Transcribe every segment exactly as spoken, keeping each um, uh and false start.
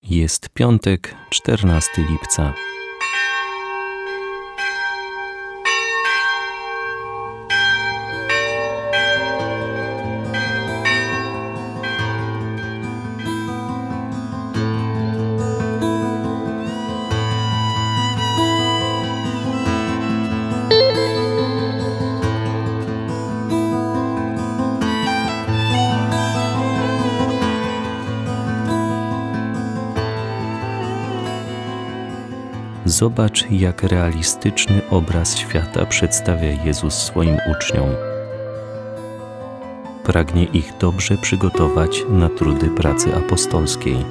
Jest piątek, czternastego lipca. Zobacz, jak realistyczny obraz świata przedstawia Jezus swoim uczniom. Pragnie ich dobrze przygotować na trudy pracy apostolskiej.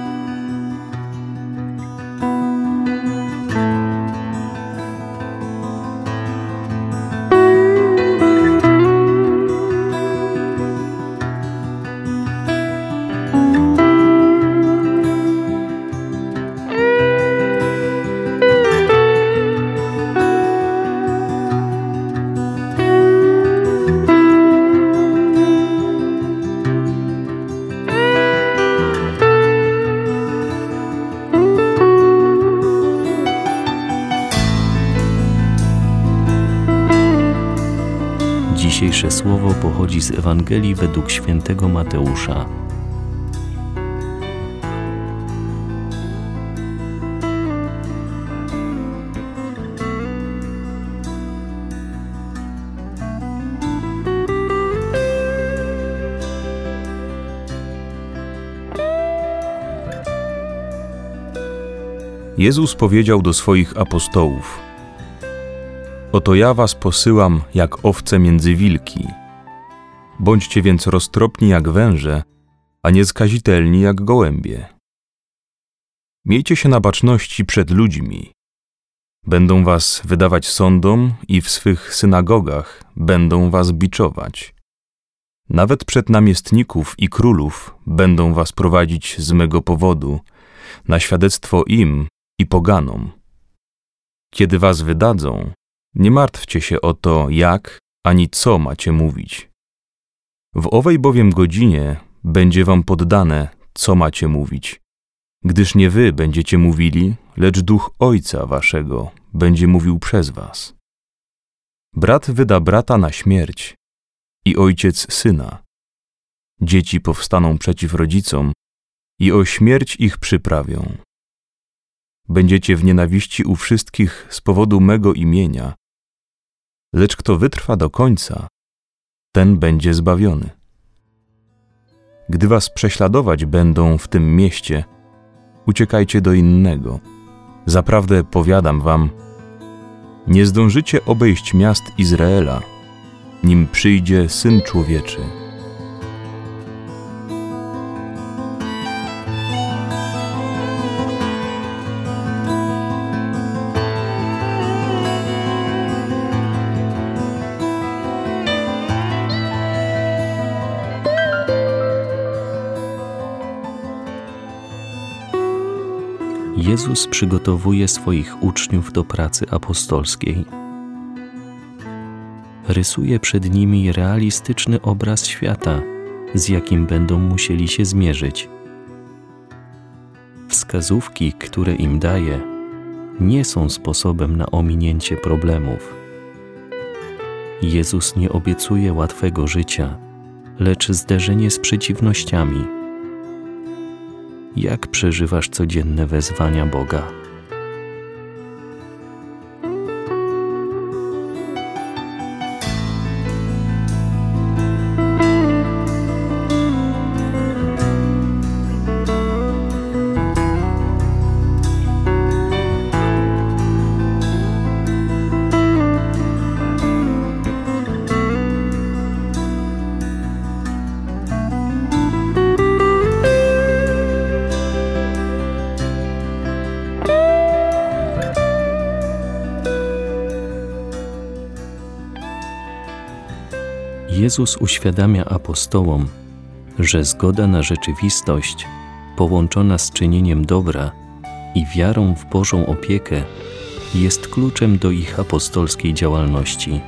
Dzisiejsze słowo pochodzi z Ewangelii według świętego Mateusza. Jezus powiedział do swoich apostołów: Oto ja was posyłam jak owce między wilki. Bądźcie więc roztropni jak węże, a nieskazitelni jak gołębie. Miejcie się na baczności przed ludźmi. Będą was wydawać sądom i w swych synagogach będą was biczować. Nawet przed namiestników i królów będą was prowadzić z mego powodu, na świadectwo im i poganom. Kiedy was wydadzą, nie martwcie się o to, jak ani co macie mówić. W owej bowiem godzinie będzie wam poddane, co macie mówić, gdyż nie wy będziecie mówili, lecz Duch Ojca waszego będzie mówił przez was. Brat wyda brata na śmierć i ojciec syna. Dzieci powstaną przeciw rodzicom i o śmierć ich przyprawią. Będziecie w nienawiści u wszystkich z powodu mego imienia, lecz kto wytrwa do końca, ten będzie zbawiony. Gdy was prześladować będą w tym mieście, uciekajcie do innego. Zaprawdę powiadam wam, nie zdążycie obejść miast Izraela, nim przyjdzie Syn Człowieczy. Jezus przygotowuje swoich uczniów do pracy apostolskiej. Rysuje przed nimi realistyczny obraz świata, z jakim będą musieli się zmierzyć. Wskazówki, które im daje, nie są sposobem na ominięcie problemów. Jezus nie obiecuje łatwego życia, lecz zderzenie z przeciwnościami. Jak przeżywasz codzienne wezwania Boga? Jezus uświadamia apostołom, że zgoda na rzeczywistość, połączona z czynieniem dobra i wiarą w Bożą opiekę, jest kluczem do ich apostolskiej działalności.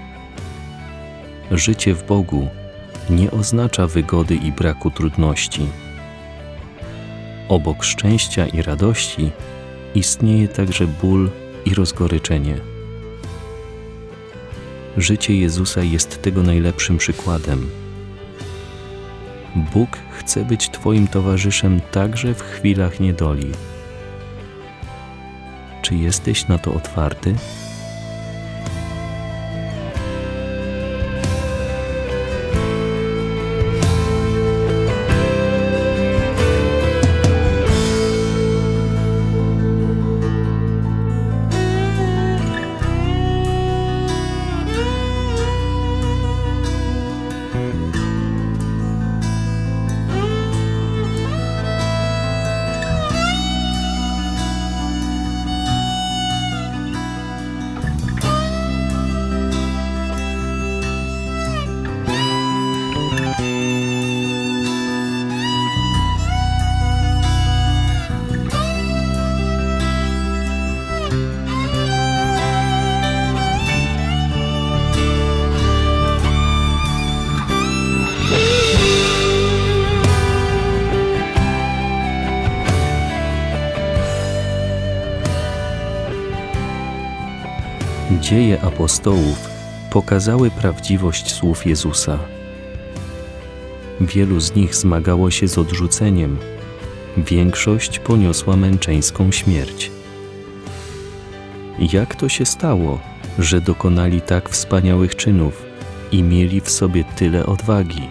Życie w Bogu nie oznacza wygody i braku trudności. obok szczęścia i radości istnieje także ból i rozgoryczenie. Życie Jezusa jest tego najlepszym przykładem. Bóg chce być Twoim towarzyszem także w chwilach niedoli. Czy jesteś na to otwarty? Dzieje apostołów pokazały prawdziwość słów Jezusa. Wielu z nich zmagało się z odrzuceniem, większość poniosła męczeńską śmierć. Jak to się stało, że dokonali tak wspaniałych czynów i mieli w sobie tyle odwagi?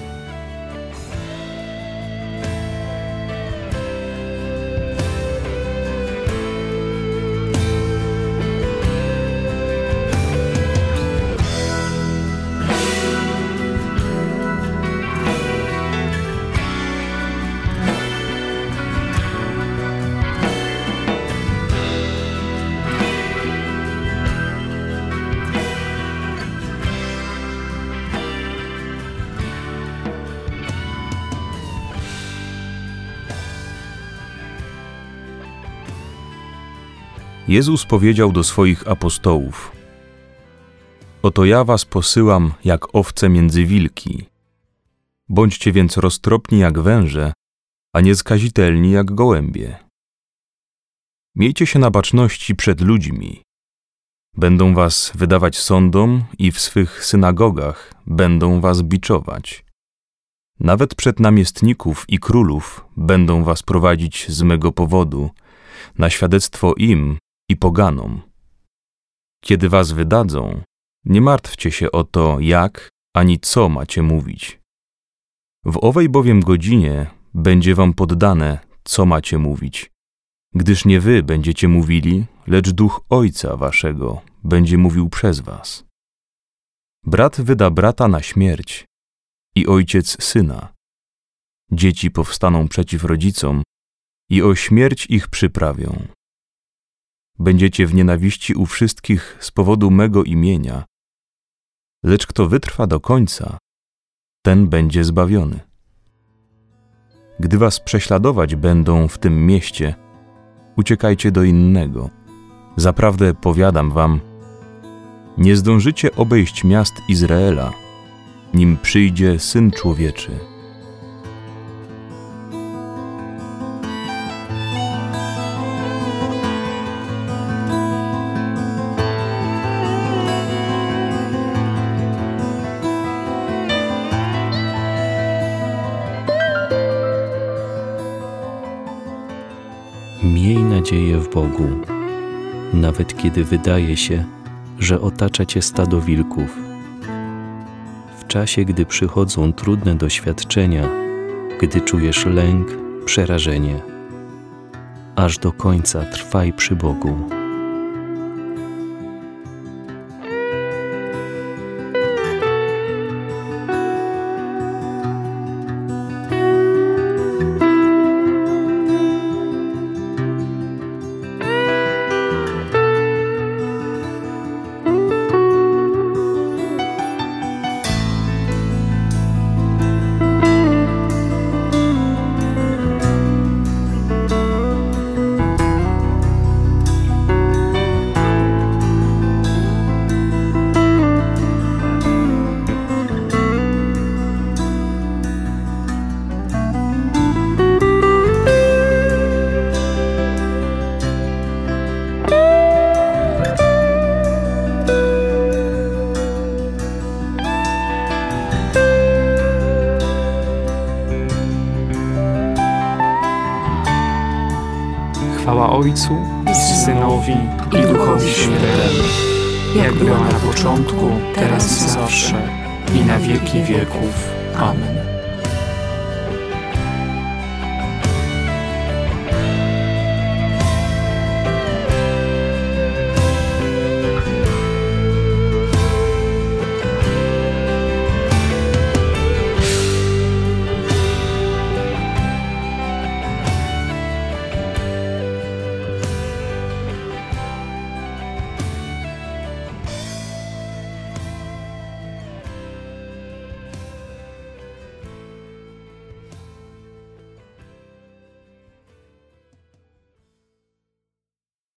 Jezus powiedział do swoich apostołów: Oto ja was posyłam jak owce między wilki. Bądźcie więc roztropni jak węże, a nieskazitelni jak gołębie. Miejcie się na baczności przed ludźmi. Będą was wydawać sądom i w swych synagogach będą was biczować. Nawet przed namiestników i królów będą was prowadzić z mego powodu, na świadectwo im i poganom. Kiedy was wydadzą, nie martwcie się o to, jak ani co macie mówić. W owej bowiem godzinie będzie wam poddane, co macie mówić, gdyż nie wy będziecie mówili, lecz Duch Ojca waszego będzie mówił przez was. Brat wyda brata na śmierć i ojciec syna. Dzieci powstaną przeciw rodzicom i o śmierć ich przyprawią. Będziecie w nienawiści u wszystkich z powodu mego imienia, lecz kto wytrwa do końca, ten będzie zbawiony. Gdy was prześladować będą w tym mieście, uciekajcie do innego. Zaprawdę powiadam wam, nie zdążycie obejść miast Izraela, nim przyjdzie Syn Człowieczy. Miej nadzieję w Bogu, nawet kiedy wydaje się, że otacza cię stado wilków. W czasie, gdy przychodzą trudne doświadczenia, gdy czujesz lęk, przerażenie, aż do końca trwaj przy Bogu. Chwała Ojcu i Synowi i Duchowi Świętemu, jak była na początku, teraz i zawsze, i na wieki wieków. Amen.